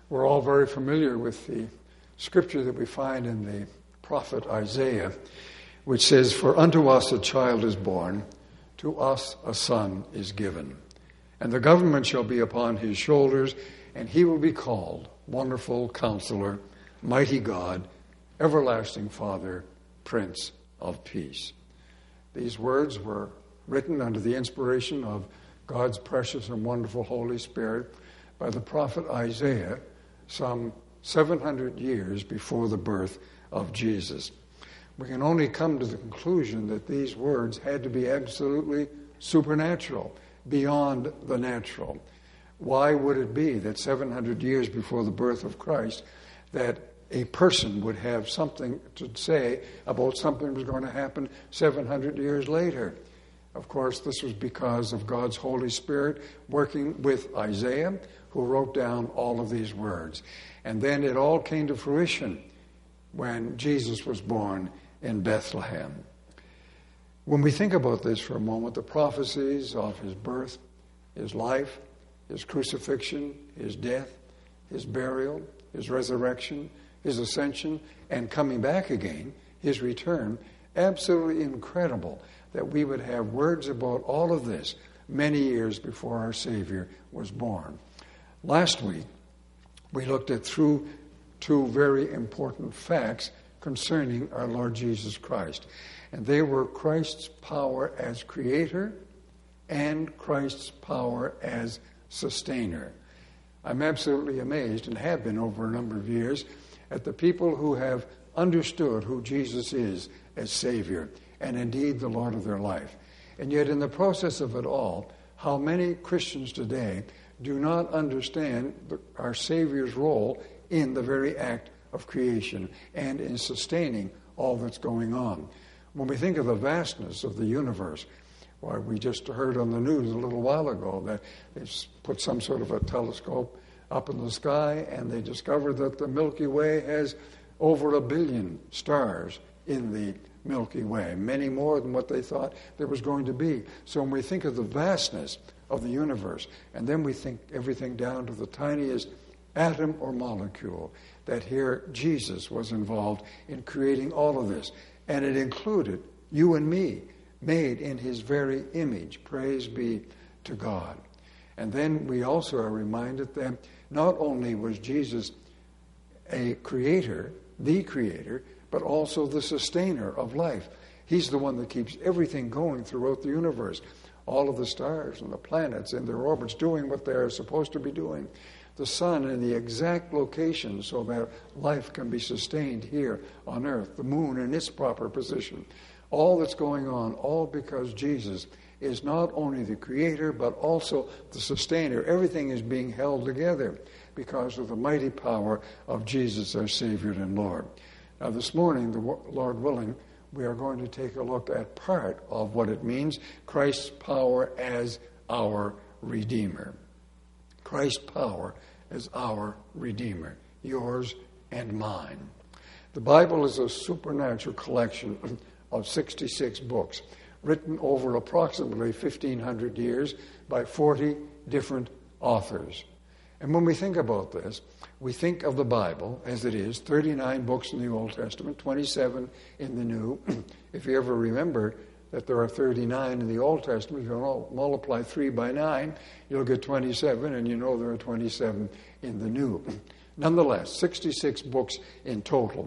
We're all very familiar with the scripture that we find in the prophet Isaiah, which says, "For unto us a child is born, to us a son is given. And the government shall be upon his shoulders, and he will be called Wonderful Counselor, Mighty God, Everlasting Father, Prince of Peace." These words were written under the inspiration of God's precious and wonderful Holy Spirit by the prophet Isaiah some 700 years before the birth of Jesus. We can only come to the conclusion that these words had to be absolutely supernatural, beyond the natural. Why would it be that 700 years before the birth of Christ that a person would have something to say about something that was going to happen 700 years later? Of course, this was because of God's Holy Spirit working with Isaiah, who wrote down all of these words. And then it all came to fruition when Jesus was born in Bethlehem. When we think about this for a moment, the prophecies of his birth, his life, his crucifixion, his death, his burial, his resurrection, his ascension, and coming back again, his return, absolutely incredible that we would have words about all of this many years before our Savior was born. Last week, we looked at through two very important facts concerning our Lord Jesus Christ. And they were Christ's power as creator and Christ's power as sustainer. I'm absolutely amazed, and have been over a number of years, at the people who have understood who Jesus is as Savior and indeed the Lord of their life. And yet in the process of it all, how many Christians today do not understand our Savior's role in the very act of creation and in sustaining all that's going on. When we think of the vastness of the universe, why, we just heard on the news a little while ago that they've put some sort of a telescope up in the sky and they discovered that the Milky Way has over 1 billion stars in the Milky Way, many more than what they thought there was going to be. So when we think of the vastness of the universe, and then we think everything down to the tiniest atom or molecule, that here Jesus was involved in creating all of this. And it included you and me, made in his very image. Praise be to God. And then we also are reminded that not only was Jesus a creator, the creator, but also the sustainer of life. He's the one that keeps everything going throughout the universe. All of the stars and the planets in their orbits doing what they're supposed to be doing. The sun in the exact location so that life can be sustained here on earth. The moon in its proper position. All that's going on, all because Jesus is not only the creator, but also the sustainer. Everything is being held together because of the mighty power of Jesus, our Savior and Lord. Now this morning, the Lord willing, we are going to take a look at part of what it means, Christ's power as our Redeemer. Christ's power as our Redeemer, yours and mine. The Bible is a supernatural collection of 66 books, written over approximately 1,500 years by 40 different authors. And when we think about this, we think of the Bible as it is, 39 books in the Old Testament, 27 in the New. If you ever remember that there are 39 in the Old Testament, if you multiply 3 by 9, you'll get 27, and you know there are 27 in the New. Nonetheless, 66 books in total.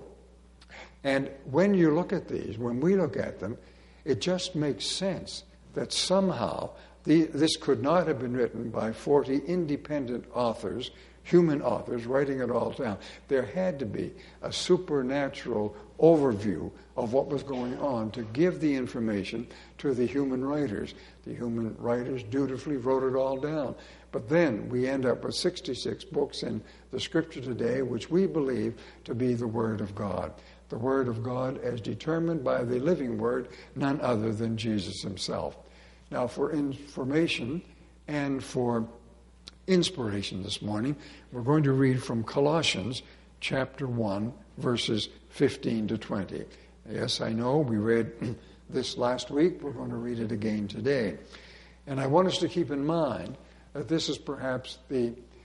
And when you look at these, when we look at them, it just makes sense that somehow this could not have been written by 40 independent authors, human authors, writing it all down. There had to be a supernatural overview of what was going on to give the information to the human writers. The human writers dutifully wrote it all down. But then we end up with 66 books in the Scripture today, which we believe to be the Word of God. The Word of God as determined by the living Word, none other than Jesus himself. Now, for information and for inspiration this morning, we're going to read from Colossians chapter 1, verses 15 to 20. Yes, I know, we read this last week. We're going to read it again today. And I want us to keep in mind that this is perhaps the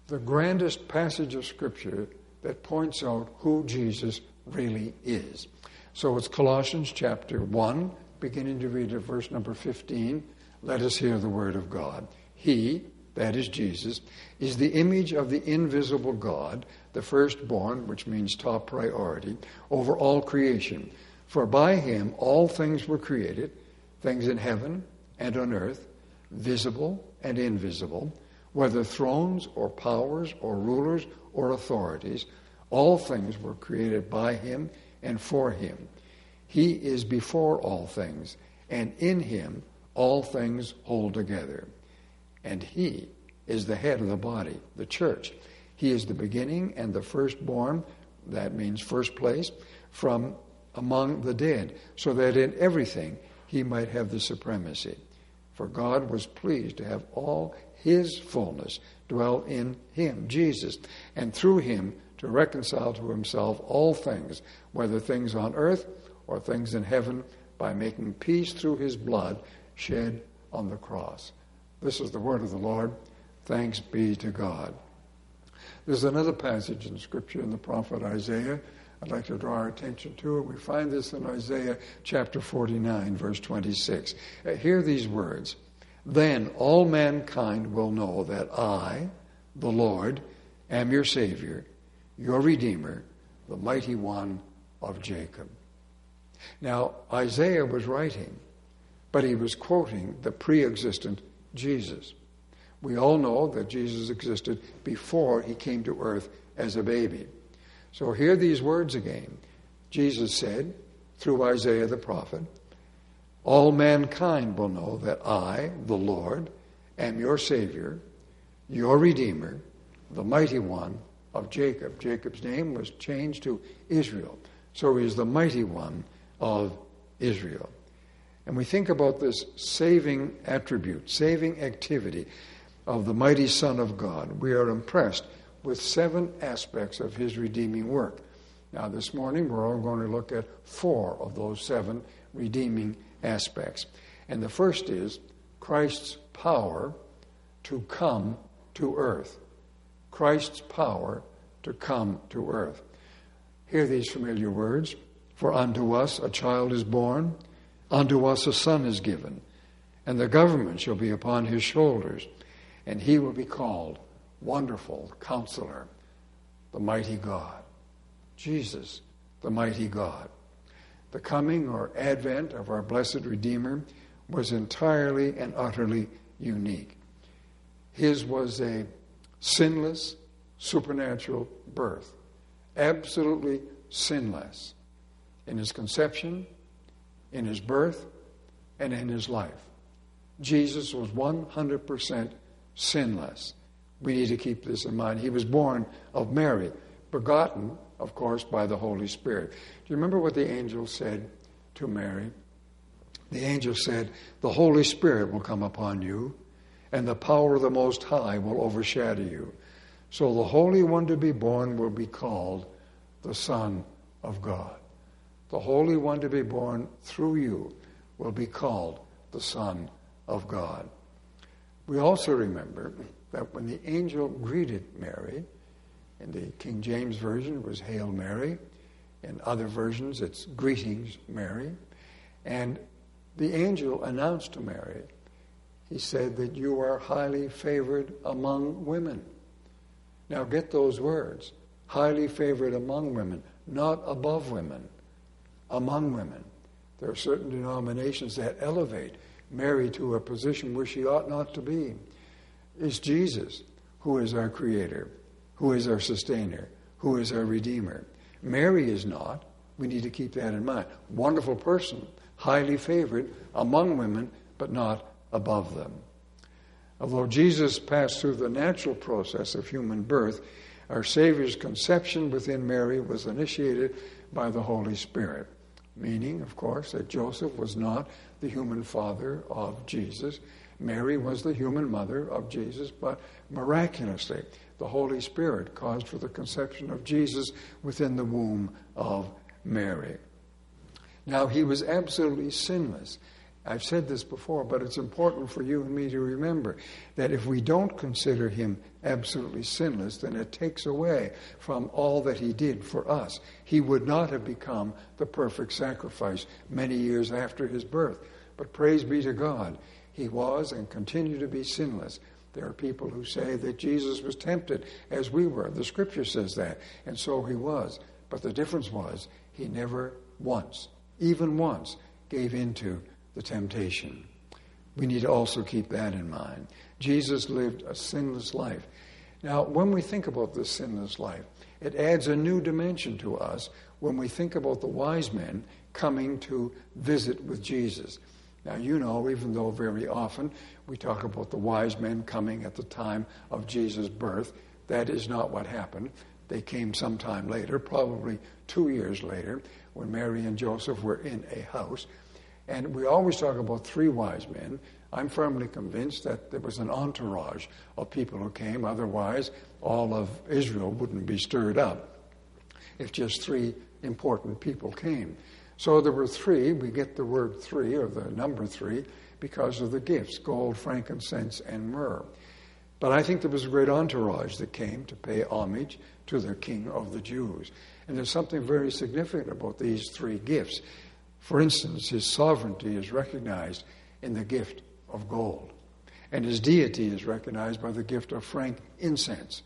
the grandest passage of Scripture that points out who Jesus really is. So it's Colossians chapter 1, beginning to read at verse number 15. Let us hear the word of God. He, that is Jesus, is the image of the invisible God, the firstborn, which means top priority, over all creation. For by him all things were created, things in heaven and on earth, visible and invisible, whether thrones or powers or rulers or authorities. All things were created by him and for him. He is before all things, and in him all things hold together. And he is the head of the body, the church. He is the beginning and the firstborn, that means first place, from among the dead, so that in everything he might have the supremacy. For God was pleased to have all his fullness dwell in him, Jesus, and through him to reconcile to himself all things, whether things on earth or things in heaven, by making peace through his blood shed on the cross. This is the word of the Lord. Thanks be to God. There's another passage in Scripture in the prophet Isaiah. I'd like to draw our attention to it. We find this in Isaiah chapter 49, verse 26. Hear these words. Then all mankind will know that I, the Lord, am your Savior, your Redeemer, the mighty one of Jacob. Now, Isaiah was writing, but he was quoting the pre-existent Jesus. We all know that Jesus existed before he came to earth as a baby. So hear these words again. Jesus said, through Isaiah the prophet, all mankind will know that I, the Lord, am your Savior, your Redeemer, the mighty one of Jacob. Jacob's name was changed to Israel. So he is the mighty one of Israel. And we think about this saving attribute, saving activity of the mighty Son of God. We are impressed with 7 aspects of his redeeming work. Now this morning we're all going to look at 4 of those 7 redeeming aspects. And the first is Christ's power to come to earth. Christ's power to come to earth. Hear these familiar words. For unto us a child is born, unto us a son is given, and the government shall be upon his shoulders, and he will be called Wonderful Counselor, the Mighty God. Jesus, the Mighty God. The coming or advent of our blessed Redeemer was entirely and utterly unique. His was a sinless, supernatural birth, absolutely sinless in his conception, in his birth, and in his life. Jesus was 100% sinless. We need to keep this in mind. He was born of Mary, begotten, of course, by the Holy Spirit. Do you remember what the angel said to Mary? The angel said, the Holy Spirit will come upon you, and the power of the Most High will overshadow you. So the Holy One to be born will be called the Son of God. The Holy One to be born through you will be called the Son of God. We also remember that when the angel greeted Mary, in the King James Version it was Hail Mary, in other versions it's Greetings Mary, and the angel announced to Mary, he said that you are highly favored among women. Now get those words, highly favored among women, not above women, among women. There are certain denominations that elevate Mary to a position where she ought not to be. It's Jesus who is our Creator, who is our Sustainer, who is our Redeemer. Mary is not. We need to keep that in mind. Wonderful person, highly favored among women, but not above them. Although Jesus passed through the natural process of human birth, our Savior's conception within Mary was initiated by the Holy Spirit. Meaning, of course, that Joseph was not the human father of Jesus. Mary was the human mother of Jesus, but miraculously, the Holy Spirit caused for the conception of Jesus within the womb of Mary. Now, he was absolutely sinless, I've said this before, but it's important for you and me to remember that if we don't consider him absolutely sinless, then it takes away from all that he did for us. He would not have become the perfect sacrifice many years after his birth. But praise be to God, he was and continued to be sinless. There are people who say that Jesus was tempted as we were. The scripture says that, and so he was. But the difference was he never once, even once, gave into the temptation. We need to also keep that in mind. Jesus lived a sinless life. Now, when we think about this sinless life, it adds a new dimension to us when we think about the wise men coming to visit with Jesus. Now, you know, even though very often we talk about the wise men coming at the time of Jesus' birth, that is not what happened. They came sometime later, probably 2 years later, when Mary and Joseph were in a house. And we always talk about 3 wise men. I'm firmly convinced that there was an entourage of people who came. Otherwise, all of Israel wouldn't be stirred up if just 3 important people came. So there were 3. We get the word 3, or the number 3, because of the gifts, gold, frankincense, and myrrh. But I think there was a great entourage that came to pay homage to the King of the Jews. And there's something very significant about these 3 gifts. For instance, his sovereignty is recognized in the gift of gold. And his deity is recognized by the gift of frankincense,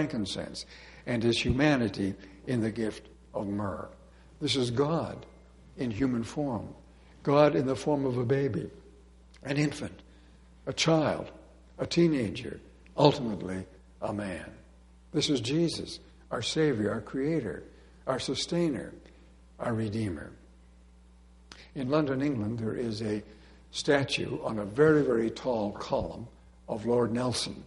and his humanity in the gift of myrrh. This is God in human form. God in the form of a baby, an infant, a child, a teenager, ultimately a man. This is Jesus, our Savior, our Creator, our Sustainer, our Redeemer. In London, England, there is a statue on a very, very tall column of Lord Nelson.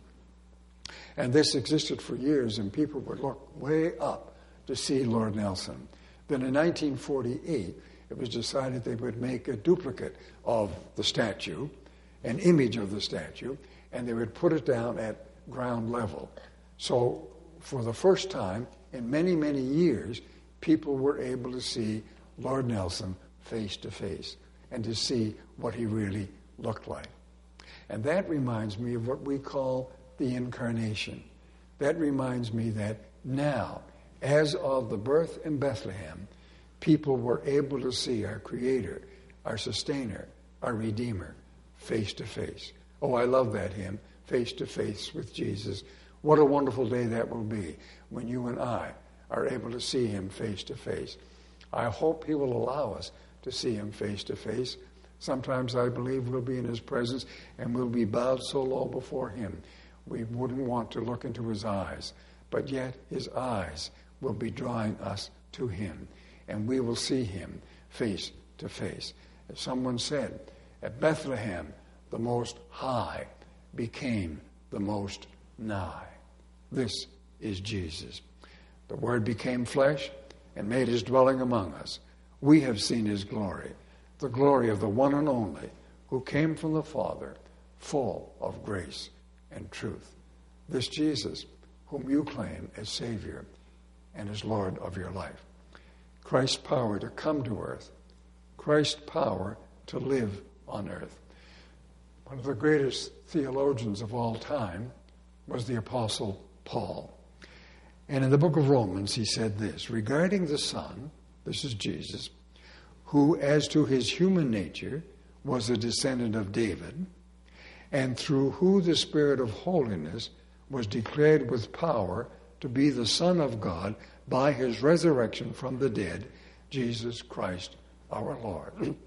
And this existed for years, and people would look way up to see Lord Nelson. Then in 1948, it was decided they would make a duplicate of the statue, an image of the statue, and they would put it down at ground level. So for the first time in many, many years, people were able to see Lord Nelson face to face and to see what he really looked like. And that reminds me of what we call the incarnation. That reminds me that now, as of the birth in Bethlehem, people were able to see our Creator, our Sustainer, our Redeemer, face to face. Oh, I love that hymn, Face to Face with Jesus. What a wonderful day that will be when you and I are able to see him face to face. I hope he will allow us to see him face to face. Sometimes I believe we'll be in his presence and we'll be bowed so low before him we wouldn't want to look into his eyes. But yet his eyes will be drawing us to him, and we will see him face to face. As someone said, at Bethlehem, the Most High became the most nigh. This is Jesus. The Word became flesh and made his dwelling among us. We have seen his glory, the glory of the one and only who came from the Father, full of grace and truth. This Jesus, whom you claim as Savior and as Lord of your life. Christ's power to come to earth. Christ's power to live on earth. One of the greatest theologians of all time was the Apostle Paul. And in the book of Romans, he said this, regarding the Son, this is Jesus, who as to his human nature was a descendant of David, and through who the Spirit of holiness was declared with power to be the Son of God by his resurrection from the dead, Jesus Christ our Lord.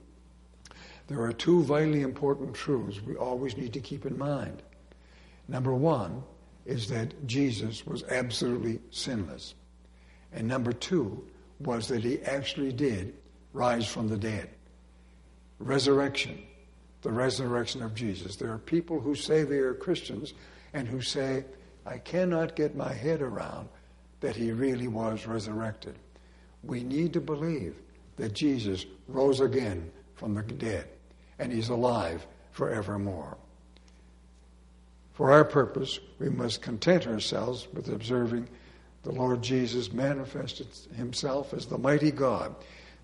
There are 2 vitally important truths we always need to keep in mind. Number 1 is that Jesus was absolutely sinless. And number 2 was that he actually did rise from the dead. Resurrection, the resurrection of Jesus. There are people who say they are Christians and who say, I cannot get my head around that he really was resurrected. We need to believe that Jesus rose again from the dead and he's alive forevermore. For our purpose, we must content ourselves with observing the Lord Jesus manifested himself as the mighty God,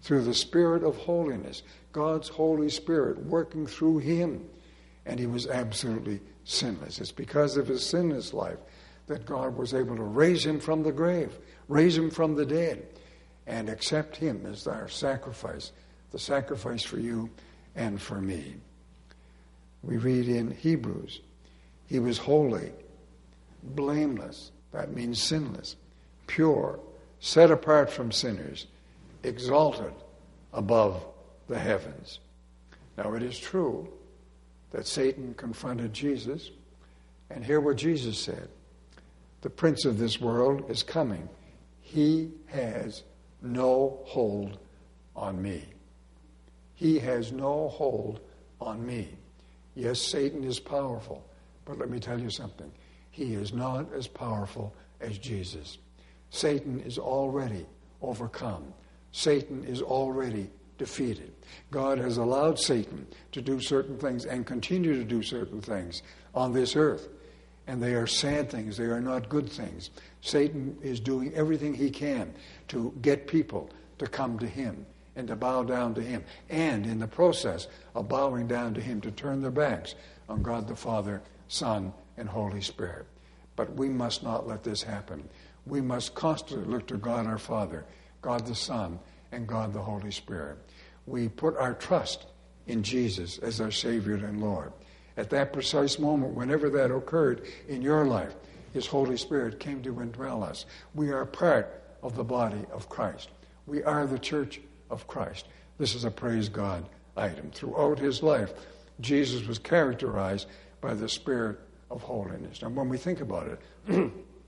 through the Spirit of holiness, God's Holy Spirit working through him. And he was absolutely sinless. It's because of his sinless life that God was able to raise him from the grave, raise him from the dead, and accept him as our sacrifice, the sacrifice for you and for me. We read in Hebrews, he was holy, blameless, that means sinless, pure, set apart from sinners, exalted above the heavens. Now it is true that Satan confronted Jesus, and hear what Jesus said. The prince of this world is coming. He has no hold on me. He has no hold on me. Yes, Satan is powerful, but let me tell you something. He is not as powerful as Jesus. Satan is already overcome. Satan is already defeated. God has allowed Satan to do certain things and continue to do certain things on this earth. And they are sad things. They are not good things. Satan is doing everything he can to get people to come to him and to bow down to him. And in the process of bowing down to him, to turn their backs on God the Father, Son, and Holy Spirit. But we must not let this happen. We must constantly look to God our Father, God the Son, and God the Holy Spirit. We put our trust in Jesus as our Savior and Lord. At that precise moment, whenever that occurred in your life, his Holy Spirit came to indwell us. We are part of the body of Christ. We are the church of Christ. This is a praise God item. Throughout his life, Jesus was characterized by the Spirit of holiness. Now, when we think about it,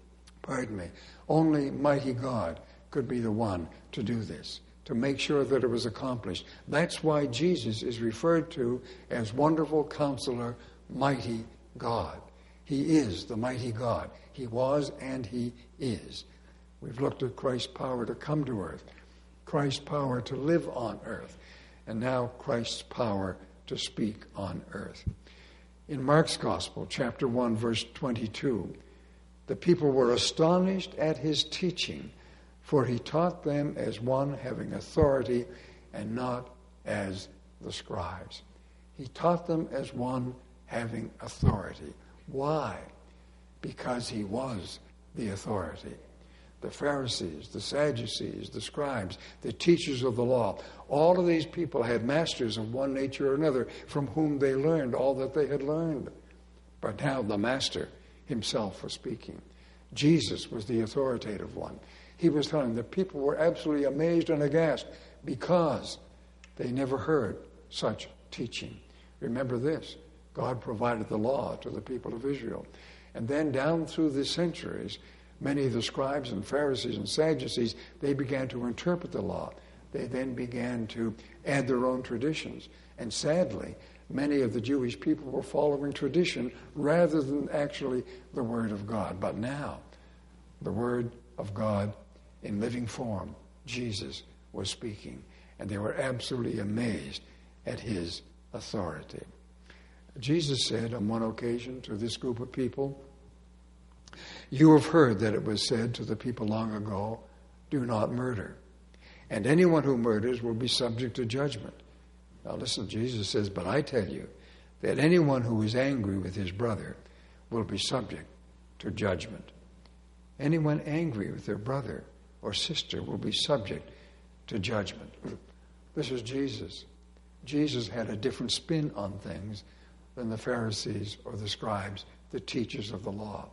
only mighty God could be the one to do this, to make sure that it was accomplished. That's why Jesus is referred to as Wonderful Counselor, Mighty God. He is the mighty God. He was and he is. We've looked at Christ's power to come to earth, Christ's power to live on earth, and now Christ's power to speak on earth. In Mark's Gospel, chapter 1, verse 22, the people were astonished at his teaching, for he taught them as one having authority and not as the scribes. He taught them as one having authority. Why? Because he was the authority. The Pharisees, the Sadducees, the scribes, the teachers of the law, all of these people had masters of one nature or another from whom they learned all that they had learned. But now the master himself was speaking. Jesus was the authoritative one. He was telling the people were absolutely amazed and aghast because they never heard such teaching. Remember this, God provided the law to the people of Israel. And then down through the centuries, many of the scribes and Pharisees and Sadducees, they began to interpret the law. They then began to add their own traditions. And sadly, many of the Jewish people were following tradition rather than actually the Word of God. But now, the Word of God in living form, Jesus was speaking. And they were absolutely amazed at his authority. Jesus said on one occasion to this group of people, "You have heard that it was said to the people long ago, 'Do not murder.' And anyone who murders will be subject to judgment." Now listen, Jesus says, "But I tell you that anyone who is angry with his brother will be subject to judgment." Anyone angry with their brother or sister will be subject to judgment. This is Jesus. Jesus had a different spin on things than the Pharisees or the scribes, the teachers of the law.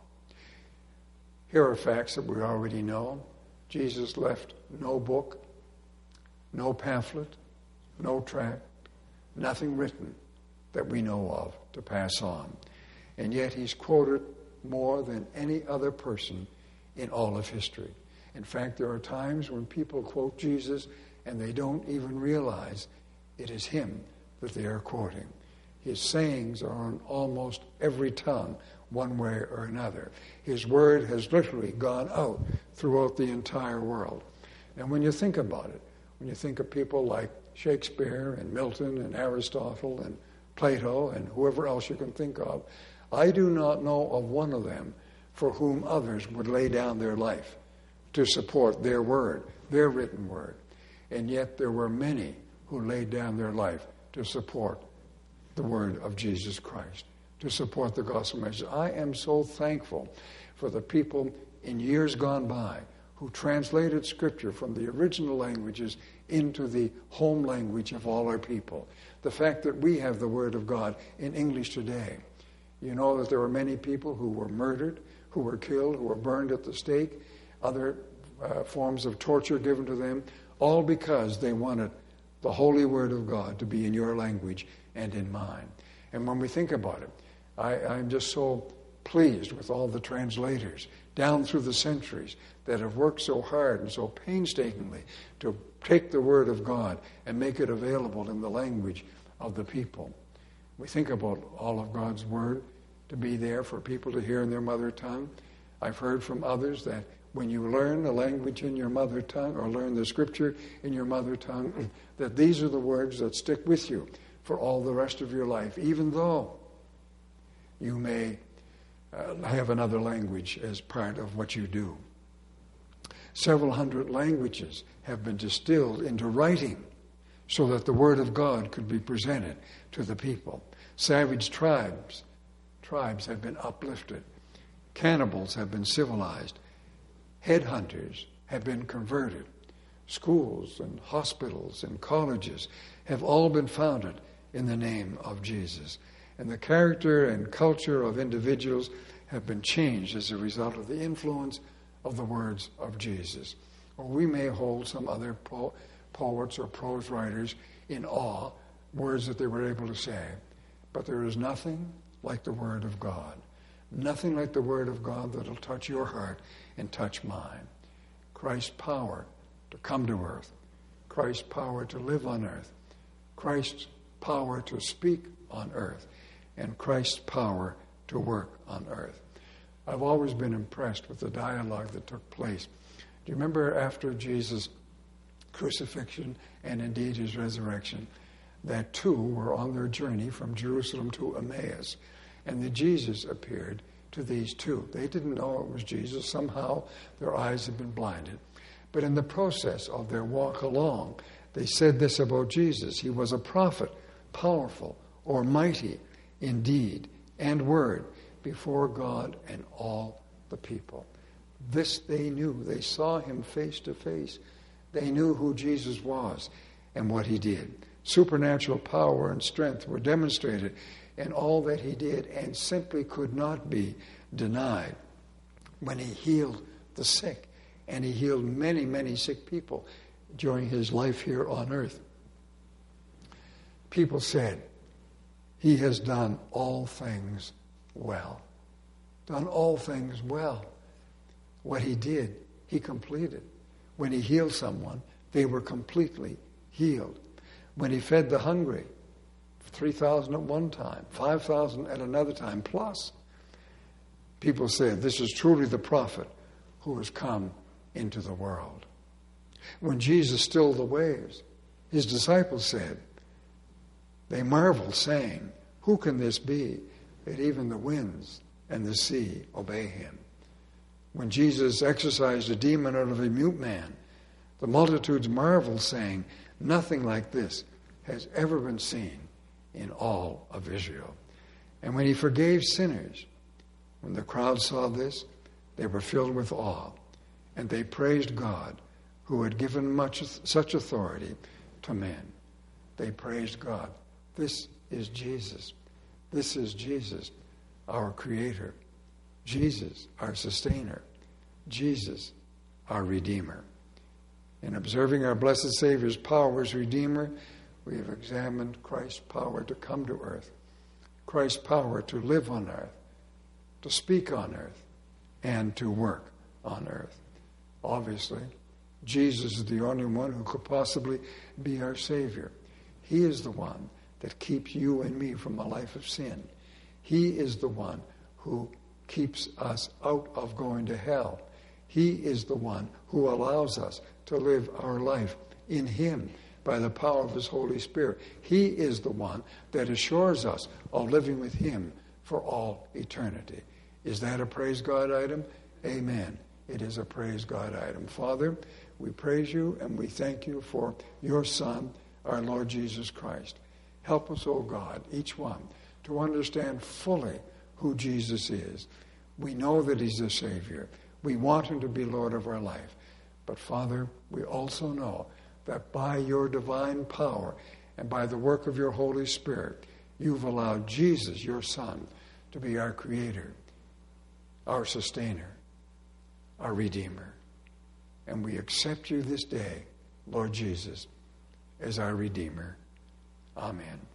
Here are facts that we already know. Jesus left no book, no pamphlet, no tract, nothing written that we know of to pass on. And yet he's quoted more than any other person in all of history. In fact, there are times when people quote Jesus and they don't even realize it is him that they are quoting. His sayings are on almost every tongue, one way or another. His word has literally gone out throughout the entire world. And when you think about it, when you think of people like Shakespeare and Milton and Aristotle and Plato and whoever else you can think of, I do not know of one of them for whom others would lay down their life to support their word, their written word. And yet there were many who laid down their life to support the word of Jesus Christ, to support the gospel message. I am so thankful for the people in years gone by who translated Scripture from the original languages into the home language of all our people. The fact that we have the Word of God in English today. You know that there were many people who were murdered, who were killed, who were burned at the stake, other forms of torture given to them, all because they wanted the holy Word of God to be in your language and in mine. And when we think about it, I'm just so pleased with all the translators down through the centuries that have worked so hard and so painstakingly to take the Word of God and make it available in the language of the people. We think about all of God's Word to be there for people to hear in their mother tongue. I've heard from others that when you learn a language in your mother tongue or learn the Scripture in your mother tongue, that these are the words that stick with you for all the rest of your life, even though you may have another language as part of what you do. Several hundred languages have been distilled into writing so that the Word of God could be presented to the people. Savage tribes have been uplifted. Cannibals have been civilized. Headhunters have been converted. Schools and hospitals and colleges have all been founded in the name of Jesus. And the character and culture of individuals have been changed as a result of the influence of the words of Jesus. Or we may hold some other poets or prose writers in awe, words that they were able to say. But there is nothing like the Word of God. Nothing like the Word of God that will touch your heart and touch mine. Christ's power to come to earth. Christ's power to live on earth. Christ's power to speak on earth. And Christ's power to work on earth. I've always been impressed with the dialogue that took place. Do you remember after Jesus' crucifixion and indeed his resurrection, that two were on their journey from Jerusalem to Emmaus, and that Jesus appeared to these two. They didn't know it was Jesus. Somehow their eyes had been blinded. But in the process of their walk along, they said this about Jesus: he was a prophet, powerful or mighty in deed and word before God and all the people. This they knew. They saw him face to face. They knew who Jesus was and what he did. Supernatural power and strength were demonstrated in all that he did and simply could not be denied when he healed the sick. And he healed many, many sick people during his life here on earth. People said, he has done all things well. Done all things well. What he did, he completed. When he healed someone, they were completely healed. When he fed the hungry, 3,000 at one time, 5,000 at another time plus, people said, this is truly the prophet who has come into the world. When Jesus stilled the waves, his disciples said, they marveled, saying, who can this be, that even the winds and the sea obey him? When Jesus exorcised a demon out of a mute man, the multitudes marveled, saying, nothing like this has ever been seen in all of Israel. And when he forgave sinners, when the crowd saw this, they were filled with awe, and they praised God, who had given such authority to men. They praised God. This is Jesus. This is Jesus, our Creator. Jesus, our Sustainer. Jesus, our Redeemer. In observing our blessed Savior's power as Redeemer, we have examined Christ's power to come to earth, Christ's power to live on earth, to speak on earth, and to work on earth. Obviously, Jesus is the only one who could possibly be our Savior. He is the one that keeps you and me from a life of sin. He is the one who keeps us out of going to hell. He is the one who allows us to live our life in him by the power of his Holy Spirit. He is the one that assures us of living with him for all eternity. Is that a praise God item? Amen. it is a praise God item. Father, we praise you and we thank you for your Son, our Lord Jesus Christ. Help us, O God, each one, to understand fully who Jesus is. We know that he's the Savior. We want him to be Lord of our life. But Father, we also know that by your divine power and by the work of your Holy Spirit, you've allowed Jesus, your Son, to be our Creator, our Sustainer, our Redeemer. And we accept you this day, Lord Jesus, as our Redeemer. Amen.